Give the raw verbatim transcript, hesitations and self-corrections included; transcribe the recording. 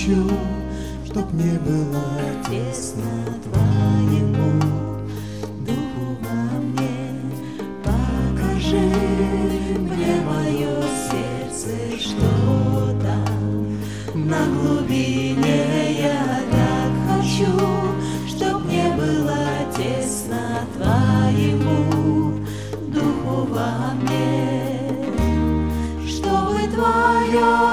хочу, чтоб не было тесно Твоему Духу во мне. Покажи мне мое сердце, что там на глубине. Я так хочу, чтоб не было тесно Твоему Духу во мне, чтобы Твое